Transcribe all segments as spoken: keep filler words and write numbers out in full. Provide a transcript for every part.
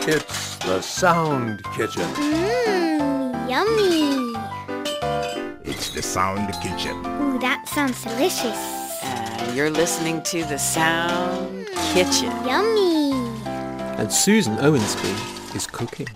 It's the Sound Kitchen. Mmm, yummy. It's the Sound Kitchen. Ooh, that sounds delicious. Uh, you're listening to the Sound Kitchen. Yummy. And Susan Owensby is cooking.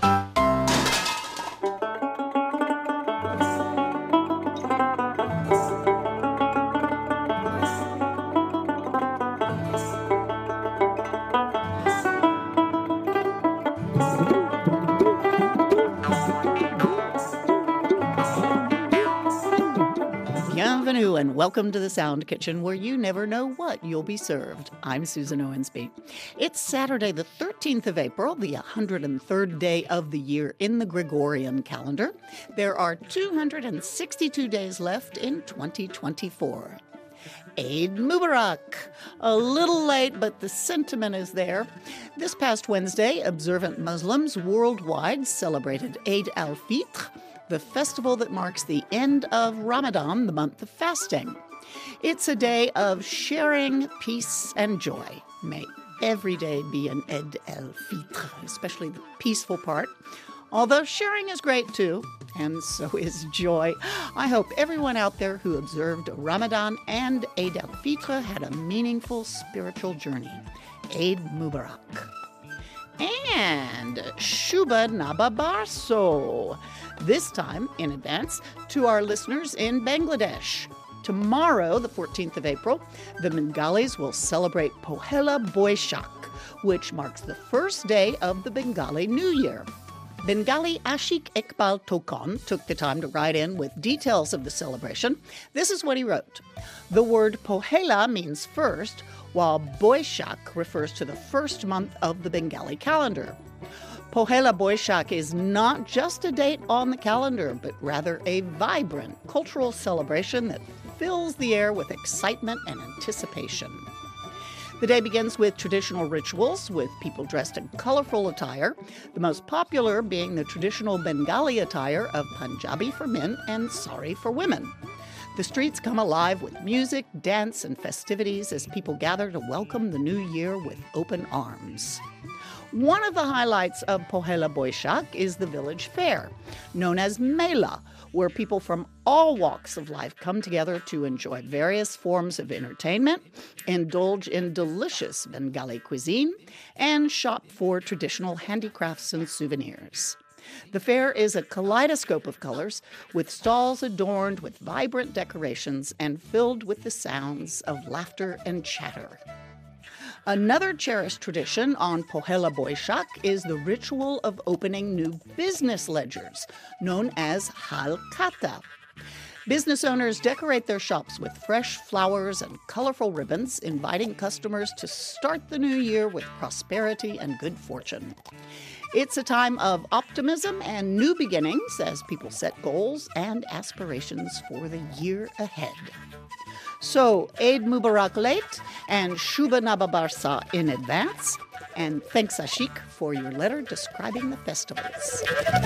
Bienvenue and welcome to the Sound Kitchen, where you never know what you'll be served. I'm Susan Owensby. It's Saturday the thirteenth of April, the one hundred third day of the year in the Gregorian calendar. There are two hundred sixty-two days left in twenty twenty-four. Eid Mubarak! A little late, but the sentiment is there. This past Wednesday, observant Muslims worldwide celebrated Eid al-Fitr, the festival that marks the end of Ramadan, the month of fasting. It's a day of sharing, peace, and joy. May every day be an Eid al-Fitr, especially the peaceful part. Although sharing is great too, and so is joy. I hope everyone out there who observed Ramadan and Eid al-Fitr had a meaningful spiritual journey. Eid Mubarak. And Shuba Nababarso. This time, in advance, to our listeners in Bangladesh. Tomorrow, the fourteenth of April, the Bengalis will celebrate Pohela Boishak, which marks the first day of the Bengali New Year. Bengali Ashik Iqbal Tokon took the time to write in with details of the celebration. This is what he wrote. The word Pohela means first, while Boishak refers to the first month of the Bengali calendar. Pohela Boishak is not just a date on the calendar, but rather a vibrant cultural celebration that fills the air with excitement and anticipation. The day begins with traditional rituals, with people dressed in colorful attire, the most popular being the traditional Bengali attire of Punjabi for men and sari for women. The streets come alive with music, dance, and festivities as people gather to welcome the new year with open arms. One of the highlights of Pohela Boishak is the village fair, known as Mela, where people from all walks of life come together to enjoy various forms of entertainment, indulge in delicious Bengali cuisine, and shop for traditional handicrafts and souvenirs. The fair is a kaleidoscope of colors, with stalls adorned with vibrant decorations and filled with the sounds of laughter and chatter. Another cherished tradition on Pohela Boishak is the ritual of opening new business ledgers, known as Hal Kata. Business owners decorate their shops with fresh flowers and colorful ribbons, inviting customers to start the new year with prosperity and good fortune. It's a time of optimism and new beginnings as people set goals and aspirations for the year ahead. So, Eid Mubarak late and Shuba Nababarsa in advance. And thanks, Ashik, for your letter describing the festivals.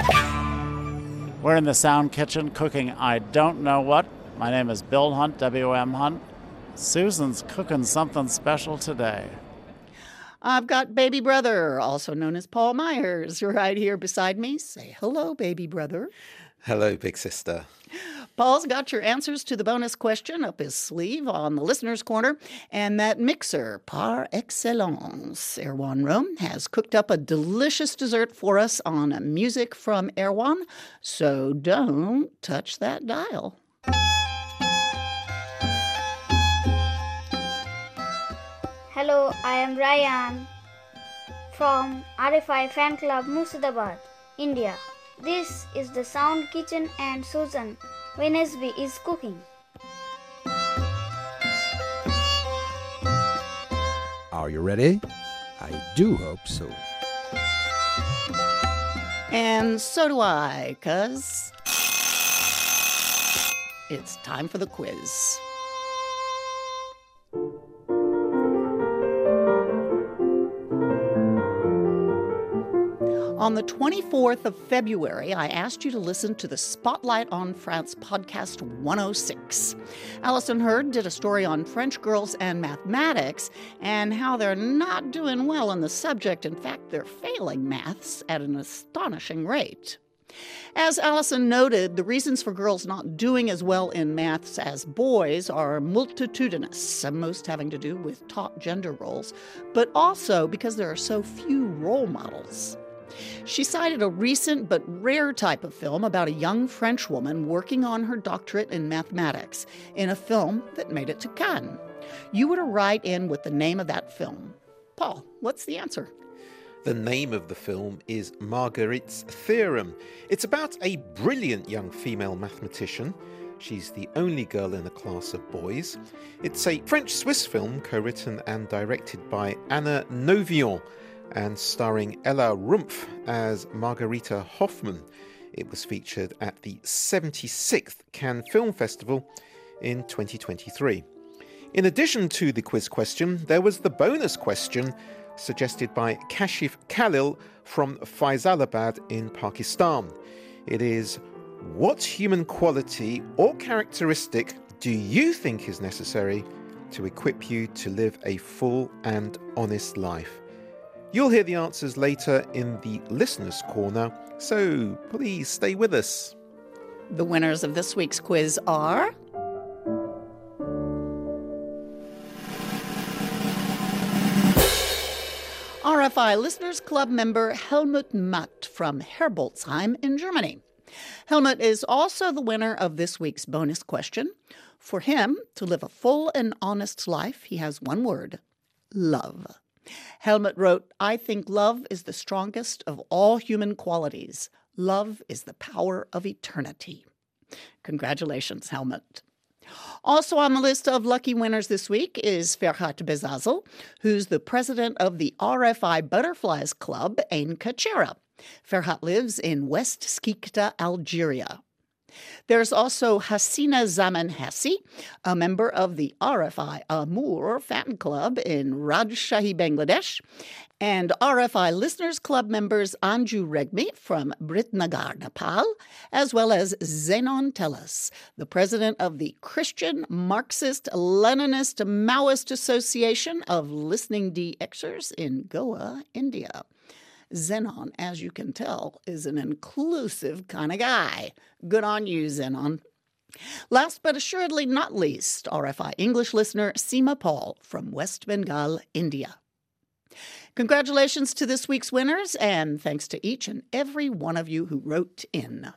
We're in the Sound Kitchen cooking I don't know what. My name is Bill Hunt, W M Hunt. Susan's cooking something special today. I've got baby brother, also known as Paul Myers, right here beside me. Say hello, baby brother. Hello, big sister. Paul's got your answers to the bonus question up his sleeve on the listener's corner. And that mixer, par excellence, Erwan Rome, has cooked up a delicious dessert for us on music from Erwan. So don't touch that dial. Hello, I am Ryan from R F I Fan Club Murshidabad, India. This is the Sound Kitchen and Susan Owensby is cooking. Are you ready? I do hope so. And so do I, cuz it's time for the quiz. On the twenty-fourth of February, I asked you to listen to the Spotlight on France podcast one oh six. Alison Hurd did a story on French girls and mathematics and how they're not doing well in the subject. In fact, they're failing maths at an astonishing rate. As Alison noted, the reasons for girls not doing as well in maths as boys are multitudinous, most having to do with taught gender roles, but also because there are so few role models. She cited a recent but rare type of film about a young French woman working on her doctorate in mathematics in a film that made it to Cannes. You were to write in with the name of that film. Paul, what's the answer? The name of the film is Marguerite's Theorem. It's about a brilliant young female mathematician. She's the only girl in a class of boys. It's a French-Swiss film co-written and directed by Anna Novillon and starring Ella Rumpf as Margarita Hoffmann. It was featured at the seventy-sixth Cannes Film Festival in twenty twenty-three. In addition to the quiz question, there was the bonus question suggested by Kashif Khalil from Faisalabad in Pakistan. It is, what human quality or characteristic do you think is necessary to equip you to live a full and honest life? You'll hear the answers later in the Listener's Corner, so please stay with us. The winners of this week's quiz are... R F I Listeners Club member Helmut Matt from Herbolzheim in Germany. Helmut is also the winner of this week's bonus question. For him, to live a full and honest life, he has one word: love. Helmut wrote, I think love is the strongest of all human qualities. Love is the power of eternity. Congratulations, Helmut. Also on the list of lucky winners this week is Ferhat Bezazel, who's the president of the R F I Butterflies Club Ain Kachera. Ferhat lives in West Skikda, Algeria. There's also Hasina Zaman Hassi, a member of the R F I Amour fan club in Rajshahi, Bangladesh, and R F I Listeners Club members Anju Regmi from Britnagar, Nepal, as well as Zenon Tellis, the president of the Christian Marxist Leninist Maoist Association of Listening D-Xers in Goa, India. Zenon, as you can tell, is an inclusive kind of guy. Good on you, Zenon. Last but assuredly not least, R F I English listener Seema Paul from West Bengal, India. Congratulations to this week's winners, and thanks to each and every one of you who wrote in.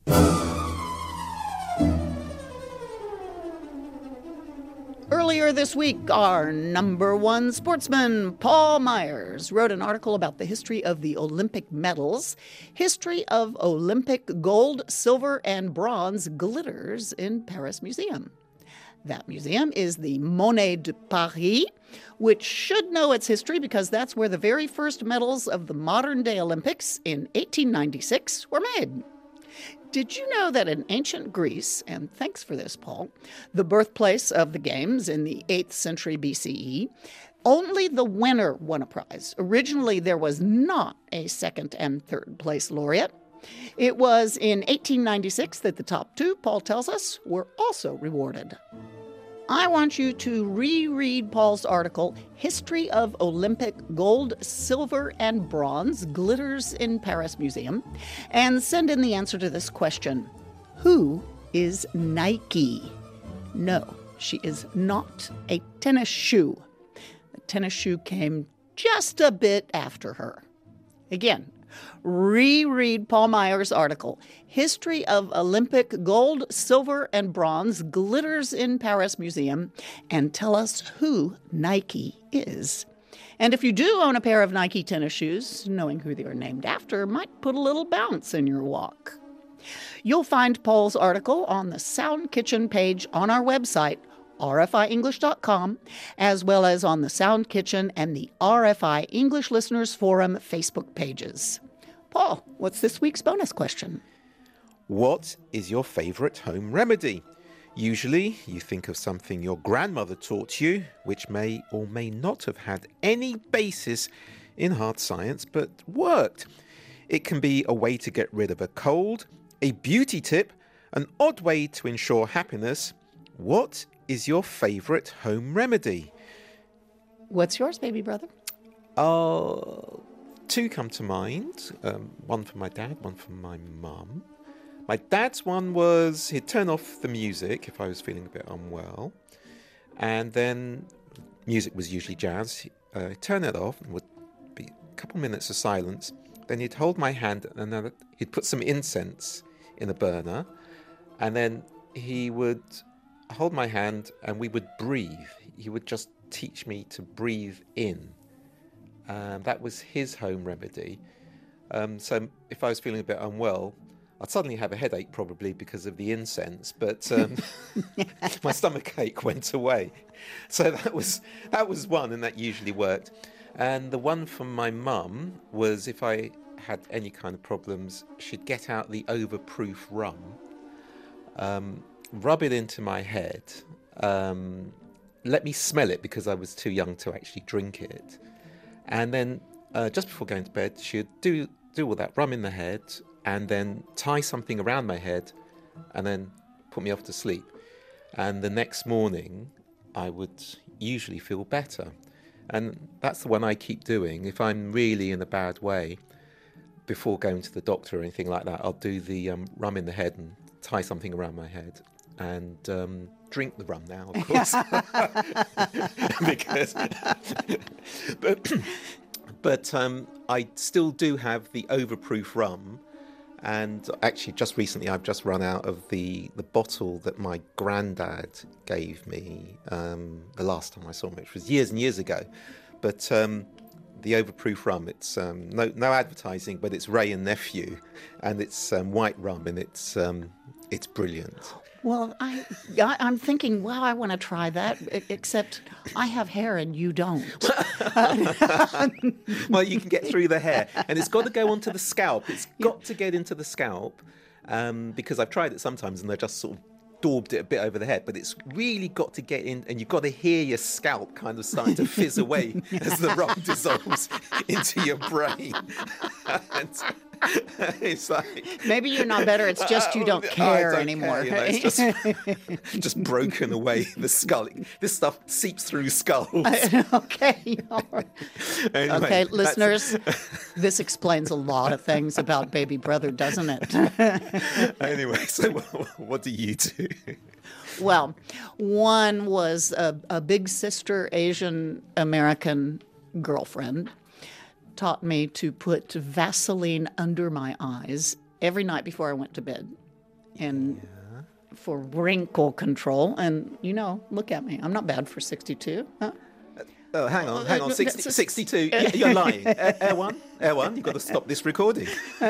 Earlier this week, our number one sportsman, Paul Myers, wrote an article about the history of the Olympic medals, history of Olympic gold, silver, and bronze glitters in Paris Museum. That museum is the Monet de Paris, which should know its history because that's where the very first medals of the modern-day Olympics in eighteen ninety-six were made. Did you know that in ancient Greece, and thanks for this, Paul, the birthplace of the games in the eighth century B C E, only the winner won a prize. Originally, there was not a second and third place laureate. It was in eighteen ninety-six that the top two, Paul tells us, were also rewarded. I want you to reread Paul's article, History of Olympic Gold, Silver, and Bronze Glitters in Paris Museum, and send in the answer to this question. Who is Nike? No, she is not a tennis shoe. The tennis shoe came just a bit after her. Again, reread Paul Myers' article, History of Olympic Gold, Silver, and Bronze Glitters in Paris Museum, and tell us who Nike is. And if you do own a pair of Nike tennis shoes, knowing who they are named after might put a little bounce in your walk. You'll find Paul's article on the Sound Kitchen page on our website, R F I English dot com, as well as on the Sound Kitchen and the R F I English Listeners Forum Facebook pages. Paul, what's this week's bonus question? What is your favourite home remedy? Usually, you think of something your grandmother taught you, which may or may not have had any basis in hard science, but worked. It can be a way to get rid of a cold, a beauty tip, an odd way to ensure happiness. What is your favourite home remedy? What's yours, baby brother? Uh, two come to mind. Um, one for my dad, one for my mum. My dad's one was he'd turn off the music if I was feeling a bit unwell. And then music was usually jazz. Uh, he'd turn it off and would be a couple minutes of silence. Then he'd hold my hand and then he'd put some incense in a burner. And then he would hold my hand and we would breathe. He would just teach me to breathe in. Um, that was his home remedy. Um, so if I was feeling a bit unwell, I'd suddenly have a headache probably because of the incense, but um, my stomach ache went away. So that was that was one, and that usually worked. And the one from my mum was if I had any kind of problems, she'd get out the overproof rum, um, rub it into my head, um, let me smell it because I was too young to actually drink it. And then uh, just before going to bed, she'd do, do all that rum in the head and then tie something around my head and then put me off to sleep. And the next morning, I would usually feel better. And that's the one I keep doing. If I'm really in a bad way, before going to the doctor or anything like that, I'll do the um, rum in the head and tie something around my head and um, drink the rum now, of course. because, but but um, I still do have the overproof rum. And actually, just recently, I've just run out of the, the bottle that my granddad gave me um, the last time I saw him, which was years and years ago. But um, the overproof rum, it's um, no no advertising, but it's Ray and Nephew, and it's um, white rum, and it's um, it's brilliant. Well, I, I, I'm thinking, wow, I want to try that, except I have hair and you don't. Well, you can get through the hair, and it's got to go onto the scalp. It's got to get into the scalp, um, because I've tried it sometimes, and they're just sort of daubed it a bit over the head, but it's really got to get in, and you've got to hear your scalp kind of starting to fizz away as the rum dissolves into your brain. And it's like, maybe you're not better, it's just you don't care don't anymore. Care, you know, it's just, just broken away the skull. This stuff seeps through skulls. Okay. All right. Anyway, okay, listeners, this explains a lot of things about baby brother, doesn't it? Anyway, so what, what do you do? Well, one was a, a big sister Asian American girlfriend taught me to put Vaseline under my eyes every night before I went to bed, and yeah. for wrinkle control. And, you know, look at me. I'm not bad for sixty-two. Huh? Oh, hang on, hang on. sixty, sixty-two. You're lying. Air one, Air one, you've got to stop this recording.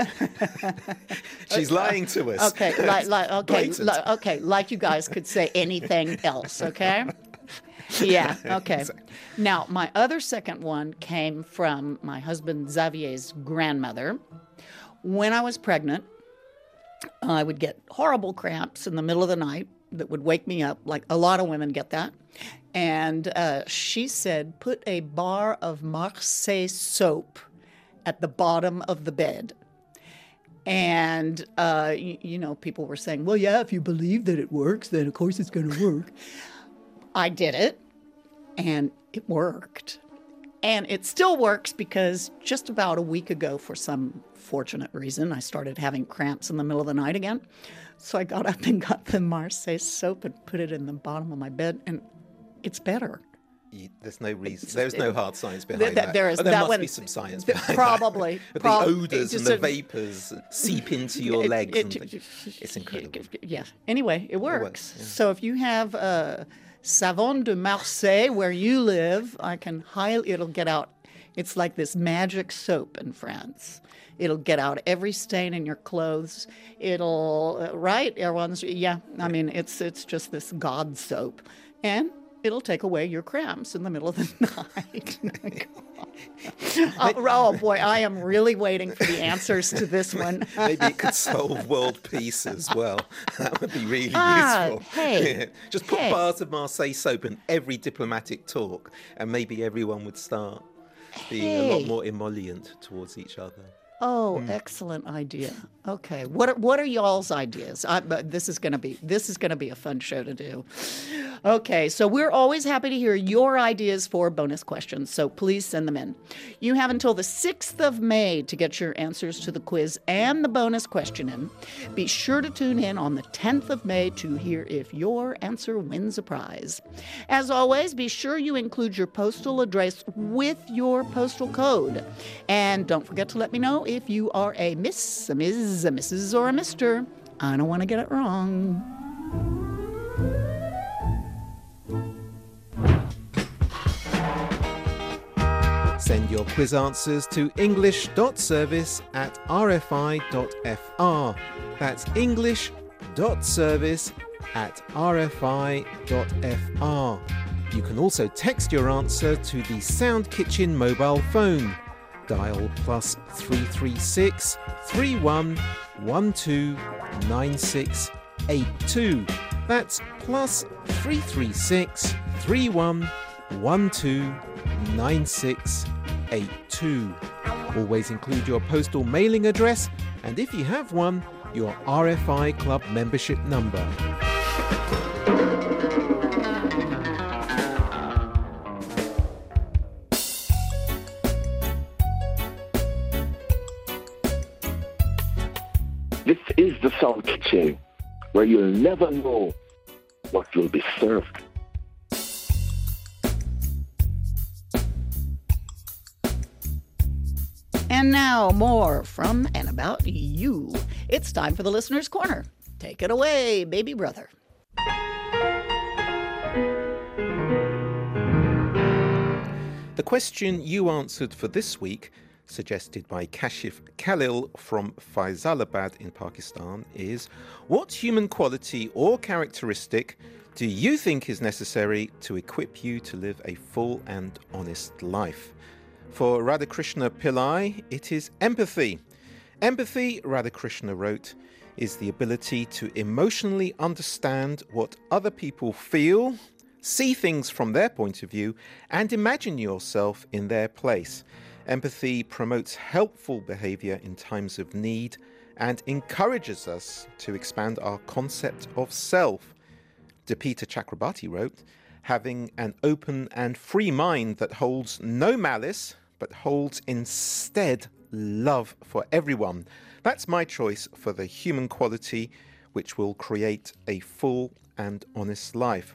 She's lying to us. Okay, like, like, okay, like, okay, like you guys could say anything else, okay? Yeah, okay. Exactly. Now, my other second one came from my husband Xavier's grandmother. When I was pregnant, I would get horrible cramps in the middle of the night that would wake me up, like a lot of women get that. And uh, she said, put a bar of Marseille soap at the bottom of the bed. And, uh, you, you know, people were saying, well, yeah, if you believe that it works, then of course it's going to work. I did it, and it worked. And it still works because just about a week ago, for some fortunate reason, I started having cramps in the middle of the night again. So I got up and got the Marseille soap and put it in the bottom of my bed, and it's better. You, there's no reason. It's, there's no hard science behind th- th- that. There is. Oh, there that must one, be some science behind probably, that. But prob- the odours and the a, vapours seep into your it, legs. It, and it, it's incredible. Yeah. Anyway, it works. It works yeah. So if you have uh, Savon de Marseille where you live, I can highly. It'll get out. It's like this magic soap in France. It'll get out every stain in your clothes. It'll uh, right. Everyone's yeah. I mean, it's it's just this God soap, and it'll take away your cramps in the middle of the night. oh, oh, boy, I am really waiting for the answers to this one. Maybe it could solve world peace as well. That would be really ah, useful. Hey, Just put hey. bars of Marseille soap in every diplomatic talk, and maybe everyone would start being hey. a lot more emollient towards each other. Oh, excellent idea. Okay, what are, what are y'all's ideas? I, but this is going to be this is going to be a fun show to do. Okay, so we're always happy to hear your ideas for bonus questions, so please send them in. You have until the sixth of May to get your answers to the quiz and the bonus question in. Be sure to tune in on the tenth of May to hear if your answer wins a prize. As always, be sure you include your postal address with your postal code. And don't forget to let me know if you are a Miss, a Miz, a Missus, or a Mister. I don't want to get it wrong. Send your quiz answers to english.service at rfi.fr. That's english.service at rfi.fr. You can also text your answer to the Sound Kitchen mobile phone. Dial plus three three six, three one one two, nine six eight two. That's plus three three six, three one one two, nine six eight two. Always include your postal mailing address and, if you have one, your R F I Club membership number. This is the Sound Kitchen, where you'll never know what will be served. And now, more from and about you. It's time for the Listener's Corner. Take it away, baby brother. The question you answered for this week, suggested by Kashif Khalil from Faisalabad in Pakistan, is: what human quality or characteristic do you think is necessary to equip you to live a full and honest life? For Radhakrishna Pillai, it is empathy. Empathy, Radhakrishna wrote, is the ability to emotionally understand what other people feel, see things from their point of view, and imagine yourself in their place. Empathy promotes helpful behavior in times of need and encourages us to expand our concept of self. Deepita Chakrabarti wrote, having an open and free mind that holds no malice, but holds instead love for everyone. That's my choice for the human quality which will create a full and honest life.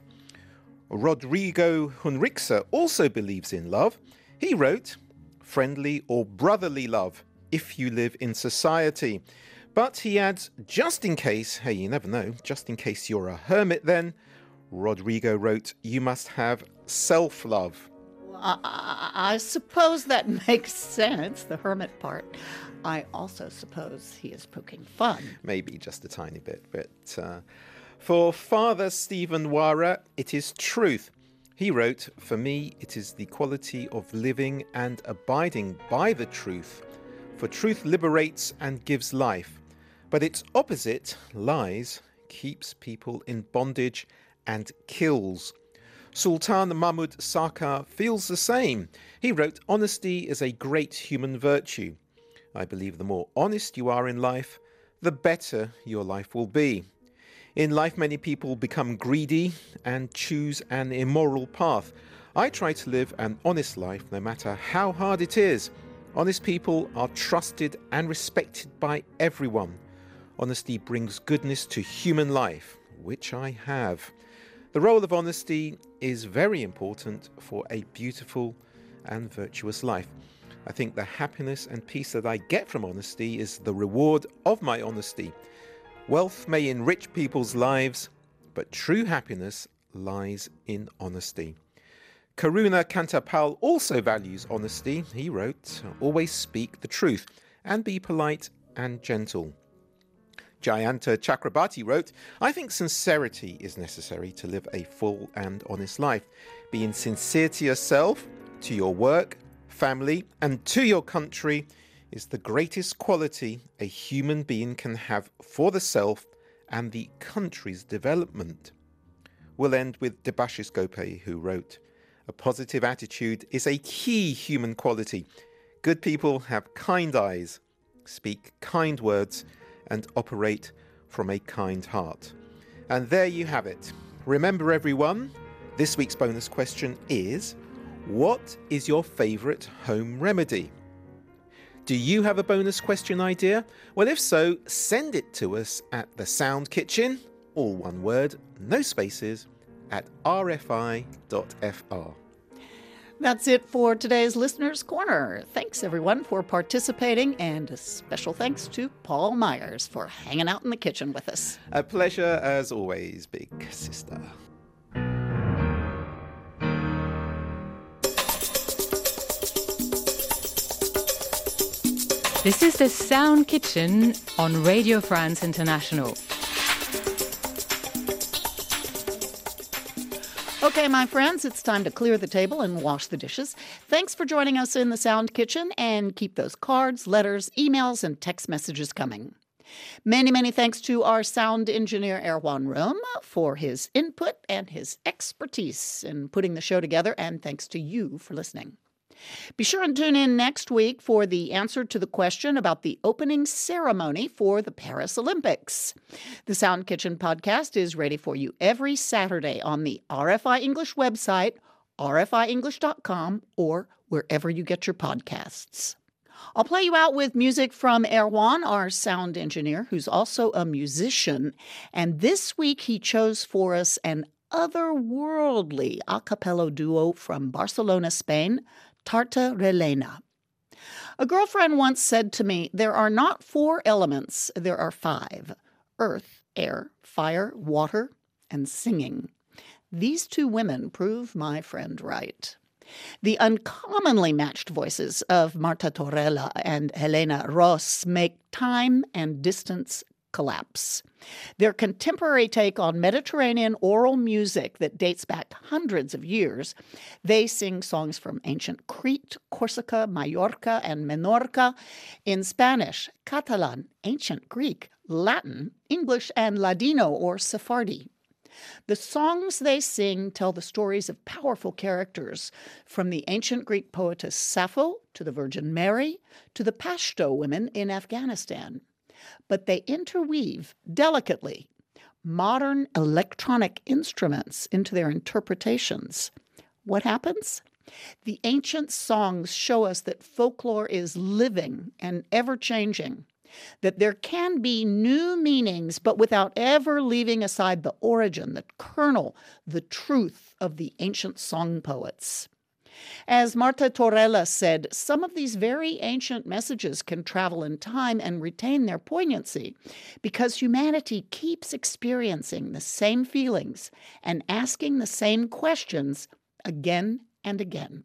Rodrigo Hunrixa also believes in love. He wrote, friendly or brotherly love if you live in society. But he adds, just in case, hey, you never know, just in case you're a hermit then, Rodrigo wrote, you must have self-love. I, I, I suppose that makes sense, the hermit part. I also suppose he is poking fun. Maybe just a tiny bit, but uh, for Father Stephen Wara, it is truth. He wrote, for me, it is the quality of living and abiding by the truth. For truth liberates and gives life, but its opposite, lies, keeps people in bondage and kills. Sultan Mahmud Sarkar feels the same. He wrote, honesty is a great human virtue. I believe the more honest you are in life, the better your life will be. In life, many people become greedy and choose an immoral path. I try to live an honest life no matter how hard it is. Honest people are trusted and respected by everyone. Honesty brings goodness to human life, which I have. The role of honesty is very important for a beautiful and virtuous life. I think the happiness and peace that I get from honesty is the reward of my honesty. Wealth may enrich people's lives, but true happiness lies in honesty. Karuna Kantapal also values honesty. He wrote, always speak the truth and be polite and gentle. Jayanta Chakrabarti wrote, I think sincerity is necessary to live a full and honest life. Being sincere to yourself, to your work, family, and to your country is the greatest quality a human being can have for the self and the country's development. We'll end with Debashis Gope, who wrote, a positive attitude is a key human quality. Good people have kind eyes speak kind words, and operate from a kind heart. And there you have it. Remember, everyone, this week's bonus question is, what is your favourite home remedy? Do you have a bonus question idea? Well, if so, send it to us at The Sound Kitchen, all one word, no spaces, at r f i dot f r. That's it for today's Listener's Corner. Thanks, everyone, for participating, and a special thanks to Paul Myers for hanging out in the kitchen with us. A pleasure as always, big sister. This is The Sound Kitchen on Radio France International. Okay, my friends, it's time to clear the table and wash the dishes. Thanks for joining us in the Sound Kitchen, and keep those cards, letters, emails, and text messages coming. Many, many thanks to our sound engineer, Erwan Rome, for his input and his expertise in putting the show together, and thanks to you for listening. Be sure and tune in next week for the answer to the question about the opening ceremony for the Paris Olympics. The Sound Kitchen podcast is ready for you every Saturday on the R F I English website, r f i english dot com, or wherever you get your podcasts. I'll play you out with music from Erwan, our sound engineer, who's also a musician. And this week he chose for us an otherworldly a cappella duo from Barcelona, Spain, Tarta Relena. A girlfriend once said to me, there are not four elements, there are five: earth, air, fire, water, and singing. These two women prove my friend right. The uncommonly matched voices of Marta Torella and Helena Ros make time and distance collapse. Their contemporary take on Mediterranean oral music that dates back hundreds of years, they sing songs from ancient Crete, Corsica, Majorca, and Menorca in Spanish, Catalan, ancient Greek, Latin, English, and Ladino or Sephardi. The songs they sing tell the stories of powerful characters, from the ancient Greek poetess Sappho to the Virgin Mary to the Pashto women in Afghanistan. But they interweave delicately modern electronic instruments into their interpretations. What happens? The ancient songs show us that folklore is living and ever-changing, that there can be new meanings, but without ever leaving aside the origin, the kernel, the truth of the ancient song poets. As Marta Torella said, some of these very ancient messages can travel in time and retain their poignancy because humanity keeps experiencing the same feelings and asking the same questions again and again.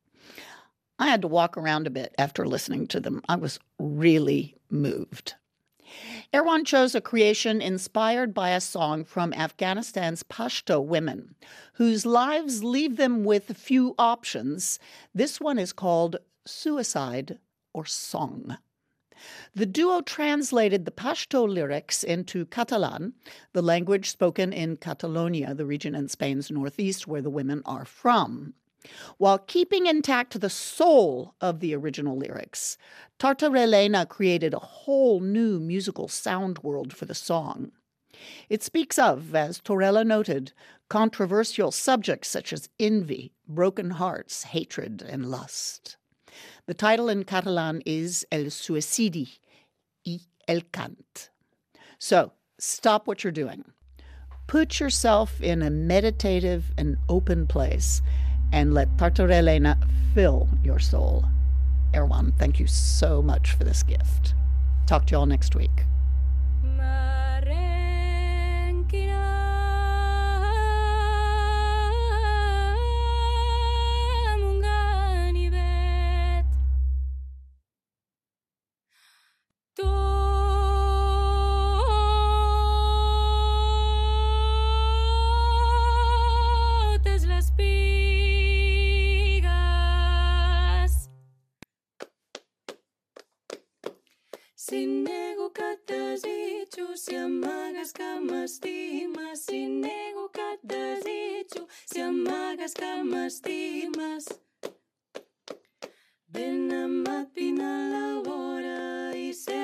I had to walk around a bit after listening to them. I was really moved. Erwan chose a creation inspired by a song from Afghanistan's Pashto women, whose lives leave them with few options. This one is called Suicide or Song. The duo translated the Pashto lyrics into Catalan, the language spoken in Catalonia, the region in Spain's northeast where the women are from. While keeping intact the soul of the original lyrics, Tarta Relena created a whole new musical sound world for the song. It speaks of, as Torella noted, controversial subjects such as envy, broken hearts, hatred, and lust. The title in Catalan is El Suicidi y el Cant. So, stop what you're doing. Put yourself in a meditative and open place and let Tarta Relena fill your soul. Erwan, thank you so much for this gift. Talk to you all next week. Si nego que et desitjo, si amagues que m'estimes, si nego que et desitjo, si amagues que m'estimes. Ben amat, vine a la vora i sé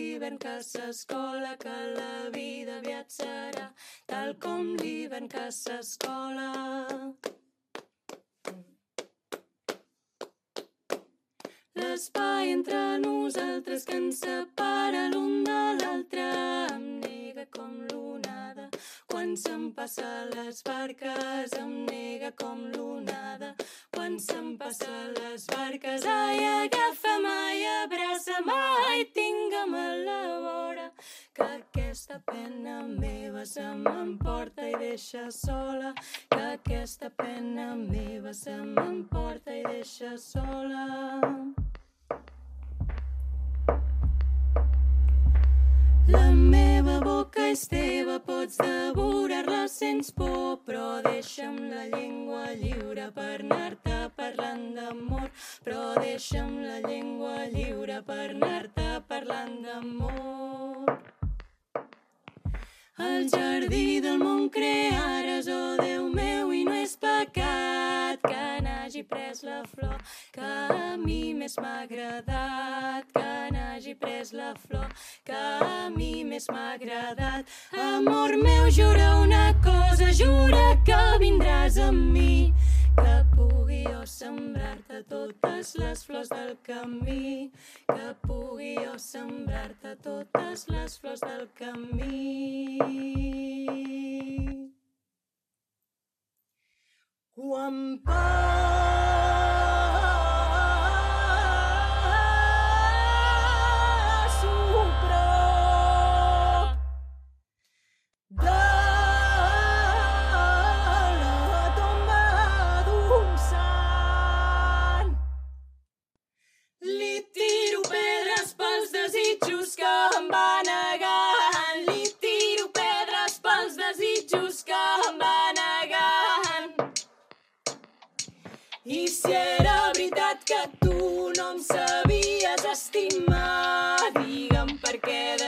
l'hivern que s'escola, que la vida aviat serà tal com l'hivern que s'escola. L'espai entre nosaltres que ens separa l'un de l'altre em nega com l'onada. Quan se'm passa les barques em nega com l'onada. Quan se'm passa les barques, ai, agafa'm, ai, abraça'm, ai, tingue'm a la vora, que aquesta pena meva se m'emporta i deixa sola, que aquesta pena meva se m'emporta i deixa sola. La meva boca és teva, pots devorar-la sens por, però deixa'm la llengua lliure per anar-te parlant d'amor, però deixa'm la llengua lliure per anar-te parlant d'amor. El jardí del món creares, oh Déu meu, i no és pecat que n'hagi pres la flor que a mi més m'ha agradat, que n'hagi pres la flor que a mi més m'ha agradat. Amor meu, jura una cosa, jura que vindràs amb mi, que pugui jo sembrar-te totes les flors del camí, que pugui jo sembrar-te totes les flors del camí. Quan passo prop de la tomba d'un sant, li tiro pedres pels desitjos que em va negant, li tiro pedres pels desitjos que em va negant. I si era veritat que tu no em sabies estimar, digue'm per què